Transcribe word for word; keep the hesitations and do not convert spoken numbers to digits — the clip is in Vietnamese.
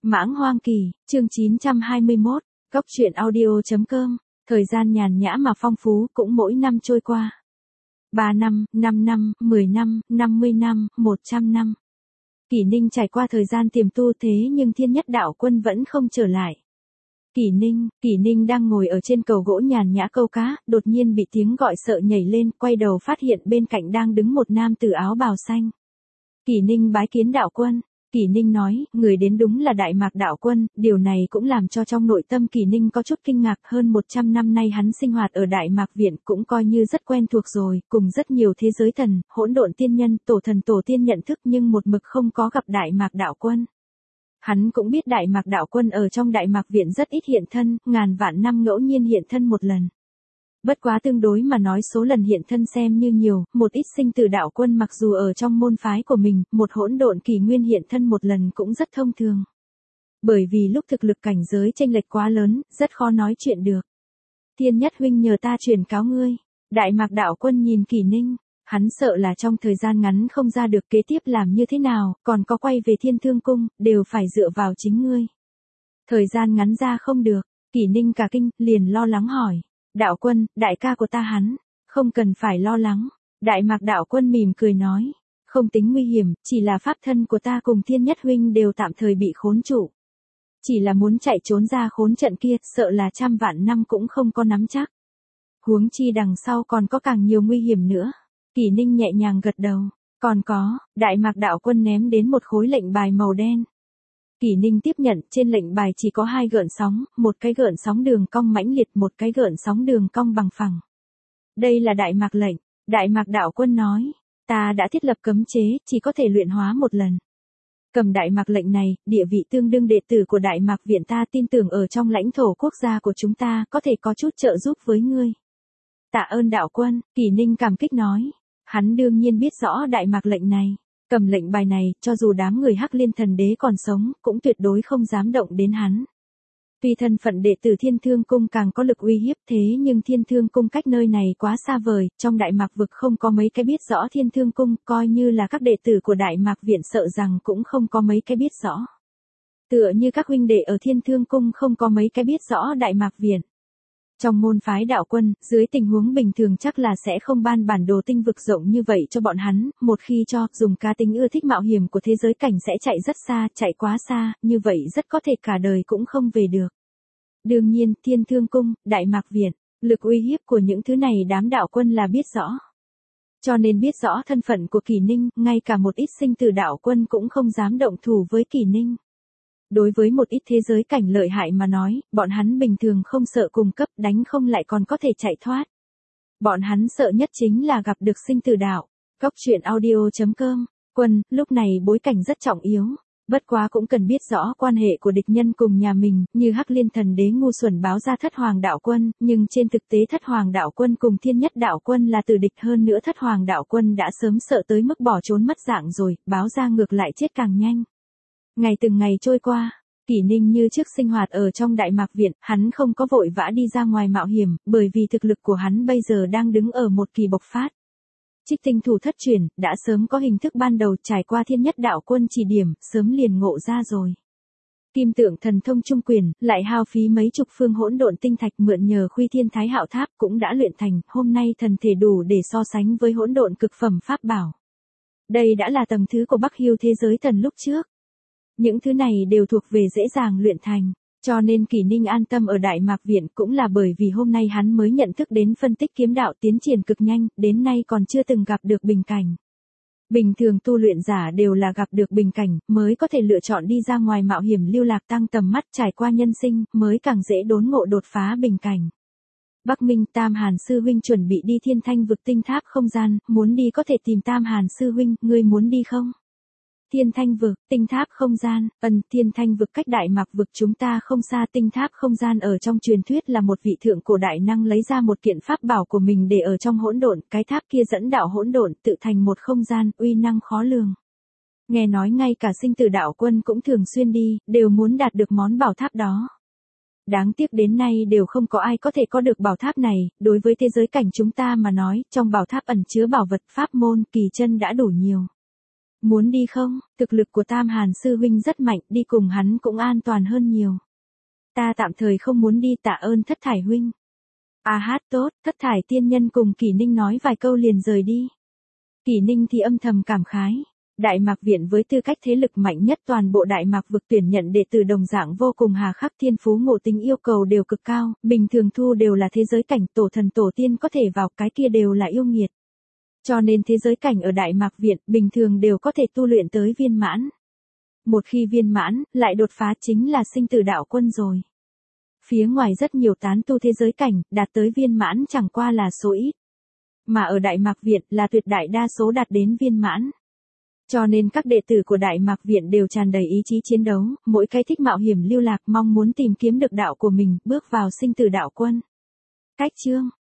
Mãng Hoang Kỳ, chương chín trăm hai mươi mốt, Cốc truyện audio chấm com, thời gian nhàn nhã mà phong phú cũng mỗi năm trôi qua. ba năm, năm năm, mười năm, năm mươi năm, một trăm năm. Kỷ Ninh trải qua thời gian tiềm tu thế nhưng Thiên Nhất Đạo Quân vẫn không trở lại. Kỷ Ninh, Kỷ Ninh đang ngồi ở trên cầu gỗ nhàn nhã câu cá, đột nhiên bị tiếng gọi sợ nhảy lên, quay đầu phát hiện bên cạnh đang đứng một nam tử áo bào xanh. Kỷ Ninh bái kiến đạo quân. Kỷ Ninh nói, người đến đúng là Đại Mạc đạo quân, điều này cũng làm cho trong nội tâm Kỷ Ninh có chút kinh ngạc. Hơn một trăm năm nay hắn sinh hoạt ở Đại Mạc Viện cũng coi như rất quen thuộc rồi, cùng rất nhiều thế giới thần, hỗn độn tiên nhân, tổ thần tổ tiên nhận thức nhưng một mực không có gặp Đại Mạc đạo quân. Hắn cũng biết Đại Mạc đạo quân ở trong Đại Mạc Viện rất ít hiện thân, ngàn vạn năm ngẫu nhiên hiện thân một lần. Bất quá tương đối mà nói số lần hiện thân xem như nhiều, một ít sinh tử đạo quân mặc dù ở trong môn phái của mình, một hỗn độn kỳ nguyên hiện thân một lần cũng rất thông thường. Bởi vì lúc thực lực cảnh giới chênh lệch quá lớn, rất khó nói chuyện được. Thiên Nhất huynh nhờ ta truyền cáo ngươi. Đại Mạc đạo quân nhìn Kỷ Ninh, hắn sợ là trong thời gian ngắn không ra được kế tiếp làm như thế nào, còn có quay về Thiên Thương Cung, đều phải dựa vào chính ngươi. Thời gian ngắn ra không được, Kỷ Ninh cả kinh, liền lo lắng hỏi. Đạo quân, đại ca của ta hắn, không cần phải lo lắng. Đại Mạc đạo quân mỉm cười nói, không tính nguy hiểm, chỉ là pháp thân của ta cùng Thiên Nhất huynh đều tạm thời bị khốn trụ. Chỉ là muốn chạy trốn ra khốn trận kia, sợ là trăm vạn năm cũng không có nắm chắc. Huống chi đằng sau còn có càng nhiều nguy hiểm nữa. Kỷ Ninh nhẹ nhàng gật đầu, còn có, Đại Mạc đạo quân ném đến một khối lệnh bài màu đen. Kỷ Ninh tiếp nhận, trên lệnh bài chỉ có hai gợn sóng, một cái gợn sóng đường cong mãnh liệt, một cái gợn sóng đường cong bằng phẳng. Đây là Đại Mạc lệnh, Đại Mạc đạo quân nói, ta đã thiết lập cấm chế, chỉ có thể luyện hóa một lần. Cầm Đại Mạc lệnh này, địa vị tương đương đệ tử của Đại Mạc Viện ta tin tưởng ở trong lãnh thổ quốc gia của chúng ta có thể có chút trợ giúp với ngươi. Tạ ơn đạo quân, Kỷ Ninh cảm kích nói, hắn đương nhiên biết rõ Đại Mạc lệnh này. Cầm lệnh bài này, cho dù đám người Hắc Liên Thần Đế còn sống, cũng tuyệt đối không dám động đến hắn. Tuy thân phận đệ tử Thiên Thương Cung càng có lực uy hiếp thế nhưng Thiên Thương Cung cách nơi này quá xa vời, trong Đại Mạc vực không có mấy cái biết rõ Thiên Thương Cung, coi như là các đệ tử của Đại Mạc Viện sợ rằng cũng không có mấy cái biết rõ. Tựa như các huynh đệ ở Thiên Thương Cung không có mấy cái biết rõ Đại Mạc Viện. Trong môn phái đạo quân, dưới tình huống bình thường chắc là sẽ không ban bản đồ tinh vực rộng như vậy cho bọn hắn, một khi cho, dùng cá tính ưa thích mạo hiểm của thế giới cảnh sẽ chạy rất xa, chạy quá xa, như vậy rất có thể cả đời cũng không về được. Đương nhiên, Thiên Thương Cung, Đại Mạc Viện, lực uy hiếp của những thứ này đám đạo quân là biết rõ. Cho nên biết rõ thân phận của Kỷ Ninh, ngay cả một ít sinh tử đạo quân cũng không dám động thủ với Kỷ Ninh. Đối với một ít thế giới cảnh lợi hại mà nói, bọn hắn bình thường không sợ cùng cấp, đánh không lại còn có thể chạy thoát. Bọn hắn sợ nhất chính là gặp được sinh tử đạo. Cốc truyện audio chấm com, quân, lúc này bối cảnh rất trọng yếu. Bất quá cũng cần biết rõ quan hệ của địch nhân cùng nhà mình, như Hắc Liên Thần Đế ngu xuẩn báo ra Thất Hoàng đạo quân, nhưng trên thực tế Thất Hoàng đạo quân cùng Thiên Nhất đạo quân là tử địch, hơn nữa Thất Hoàng đạo quân đã sớm sợ tới mức bỏ trốn mất dạng rồi, báo ra ngược lại chết càng nhanh. Ngày từng ngày trôi qua, Kỷ Ninh như trước sinh hoạt ở trong Đại Mạc Viện, hắn không có vội vã đi ra ngoài mạo hiểm, bởi vì thực lực của hắn bây giờ đang đứng ở một kỳ bộc phát. Trích tinh thủ thất truyền, đã sớm có hình thức ban đầu trải qua Thiên Nhất đạo quân chỉ điểm, sớm liền ngộ ra rồi. Kim tượng thần thông trung quyền, lại hao phí mấy chục phương hỗn độn tinh thạch mượn nhờ Khuy Thiên Thái Hạo Tháp cũng đã luyện thành, hôm nay thần thể đủ để so sánh với hỗn độn cực phẩm pháp bảo. Đây đã là tầng thứ của Bắc Hiêu thế giới thần lúc trước. Những thứ này đều thuộc về dễ dàng luyện thành, cho nên Kỷ Ninh an tâm ở Đại Mạc Viện cũng là bởi vì hôm nay hắn mới nhận thức đến phân tích kiếm đạo tiến triển cực nhanh, đến nay còn chưa từng gặp được bình cảnh. Bình thường tu luyện giả đều là gặp được bình cảnh, mới có thể lựa chọn đi ra ngoài mạo hiểm lưu lạc tăng tầm mắt trải qua nhân sinh, mới càng dễ đốn ngộ đột phá bình cảnh. Bắc Minh Tam Hàn Sư Huynh chuẩn bị đi Thiên Thanh vực tinh tháp không gian, muốn đi có thể tìm Tam Hàn Sư Huynh, ngươi muốn đi không? Thiên Thanh vực, tinh tháp không gian, ân, Thiên Thanh vực cách Đại Mạc vực chúng ta không xa, tinh tháp không gian ở trong truyền thuyết là một vị thượng cổ đại năng lấy ra một kiện pháp bảo của mình để ở trong hỗn độn, cái tháp kia dẫn đạo hỗn độn tự thành một không gian, uy năng khó lường. Nghe nói ngay cả sinh tử đạo quân cũng thường xuyên đi, đều muốn đạt được món bảo tháp đó. Đáng tiếc đến nay đều không có ai có thể có được bảo tháp này, đối với thế giới cảnh chúng ta mà nói, trong bảo tháp ẩn chứa bảo vật pháp môn, kỳ chân đã đủ nhiều. Muốn đi không? Thực lực của Tam Hàn sư huynh rất mạnh, đi cùng hắn cũng an toàn hơn nhiều. Ta tạm thời không muốn đi, tạ ơn Thất Thải huynh. A hát tốt, Thất Thải tiên nhân cùng Kỷ Ninh nói vài câu liền rời đi. Kỷ Ninh thì âm thầm cảm khái. Đại Mạc Viện với tư cách thế lực mạnh nhất toàn bộ Đại Mạc vực tuyển nhận đệ tử đồng dạng vô cùng hà khắc, thiên phú ngộ tính yêu cầu đều cực cao, bình thường thu đều là thế giới cảnh, tổ thần tổ tiên có thể vào, cái kia đều là yêu nghiệt. Cho nên thế giới cảnh ở Đại Mạc Viện bình thường đều có thể tu luyện tới viên mãn. Một khi viên mãn, lại đột phá chính là sinh tử đạo quân rồi. Phía ngoài rất nhiều tán tu thế giới cảnh, đạt tới viên mãn chẳng qua là số ít. Mà ở Đại Mạc Viện là tuyệt đại đa số đạt đến viên mãn. Cho nên các đệ tử của Đại Mạc Viện đều tràn đầy ý chí chiến đấu, mỗi cái thích mạo hiểm lưu lạc, mong muốn tìm kiếm được đạo của mình, bước vào sinh tử đạo quân. Cách chương